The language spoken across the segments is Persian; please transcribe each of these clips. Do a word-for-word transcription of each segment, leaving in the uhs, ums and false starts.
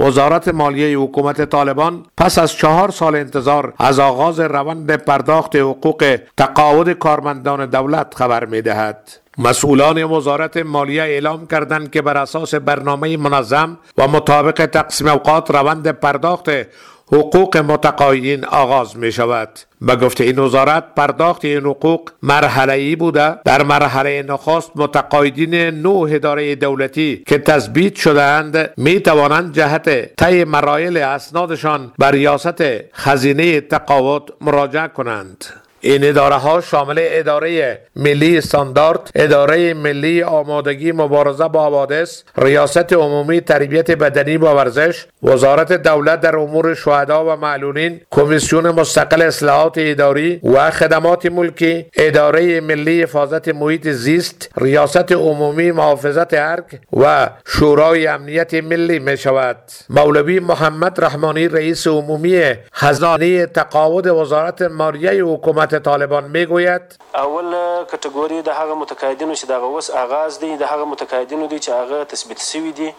وزارت مالیه حکومت طالبان پس از چهار سال انتظار از آغاز روند پرداخت حقوق تقاعد کارمندان دولت خبر می‌دهد. مسئولان وزارت مالیه اعلام کردند که بر اساس برنامه منظم و مطابق تقسیم اوقات روند پرداخت حقوق متقاعدین آغاز می شود. به گفته این وزارت پرداخت این حقوق مرحله‌ای بوده. در مرحله نخست متقاعدین نه اداره دولتی که تثبیت شده‌اند می توانند جهت طی مراحل اسنادشان به ریاست خزینه تقاعد مراجعه کنند. این اداره ها شامل اداره ملی استاندارد، اداره ملی آمادگی مبارزه با حوادث، ریاست عمومی تربیت بدنی و ورزش، وزارت دولت در امور شهدا و معلولین، کمیسیون مستقل اصلاحات اداری و خدمات ملکی، اداره ملی حفاظت محیط زیست، ریاست عمومی محافظت ارگ و شورای امنیت ملی می شود. مولوی محمد رحمانی رئیس عمومی خزانه تقاعد وزارت مالیه حکومت طالبان میگوید اول کاتگوری د هغه متقاعدینو چې دغه وس آغاز دی د هغه متقاعدینو دی چې هغه تثبیت شوی دی.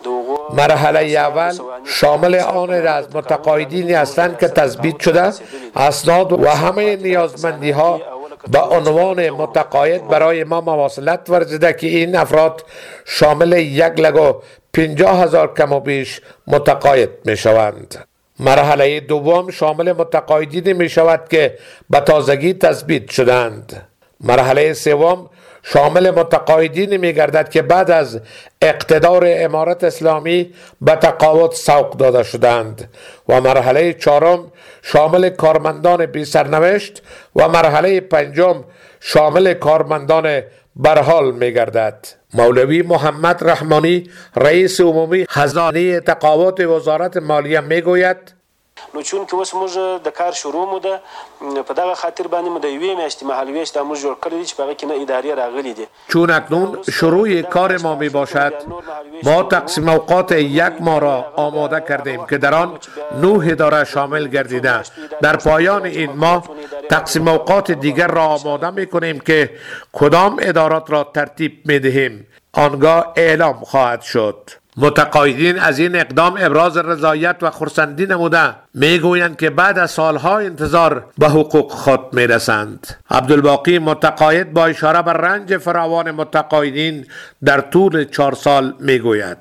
مرحله اول شامل آن از متقاعدینی هستند که تثبیت شده اسناد و همه نیازمندی ها به عنوان متقاعد برای ما مواصلت ورزیده که این افراد شامل یک لگو پنجاه هزار کم و بیش متقاعد می شوند. مرحله دوم شامل متقاعدین می شود که به تازگی تثبیت شدند. مرحله سوم شامل متقاعدین می گردد که بعد از اقتدار امارت اسلامی به تقاعد سوق داده شدند و مرحله چهارم شامل کارمندان بی سرنوشت و مرحله پنجم شامل کارمندان برحال می گردد. مولوی محمد رحمانی رئیس عمومی خزانه تقاعد وزارت مالیه می گوید نو چون که اوس موږ د کار شروع مو ده په دغه خاطر باندې مو د یوې میاشتې مهالویش د موږ جوړ کړی دی چې په هغه کې نه ادارې راغلي دي. چون اکنون شروع کار ما می باشد ما تقسیم اوقات یک ماه را آماده کردیم که در آن نه اداره شامل گردیده. در پایان این ماه تقسیم اوقات دیگر را آماده می کنیم که کدام ادارات را ترتیب می دهیم آنگاه اعلام خواهد شد. متقاعدین از این اقدام ابراز رضایت و خرسندی نموده میگویند که بعد از سالها انتظار به حقوق خود میرسند. عبدالباقی متقاعد با اشاره بر رنج فراوان متقاعدین در طول چهار سال میگوید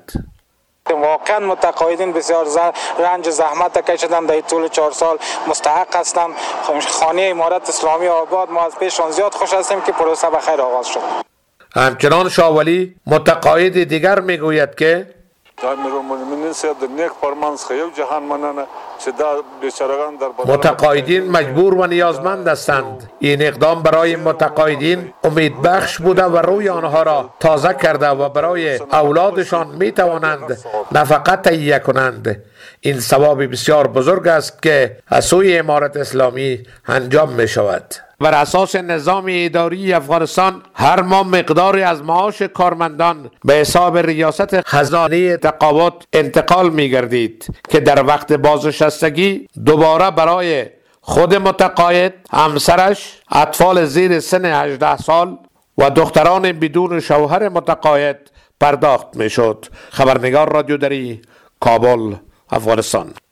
واقعا متقاعدین بسیار رنج زحمت کشیدن در طول چهار سال مستحق هستند. خانه امارت اسلامی آباد ما از پیششان زیاد خوش هستیم که پروسه به خیر آغاز شد. همچنان شاولی متقاعد دیگر میگوید که متقاعدین مجبور و نیازمند هستند. این اقدام برای متقاعدین امید بخش بوده و روی آنها را تازه کرده و برای اولادشان می توانند نفقه تهیه کنند. این ثواب بسیار بزرگ است که از سوی امارت اسلامی انجام می شود. بر اساس نظام اداری افغانستان هر ماه مقداری از معاش کارمندان به حساب ریاست خزانه تقاعد انتقال می گردید که در وقت بازنشستگی دوباره برای خود متقاعد، همسرش، اطفال زیر سن هجده سال و دختران بدون شوهر متقاعد پرداخت می شد. خبرنگار رادیو دری، کابل، افغانستان.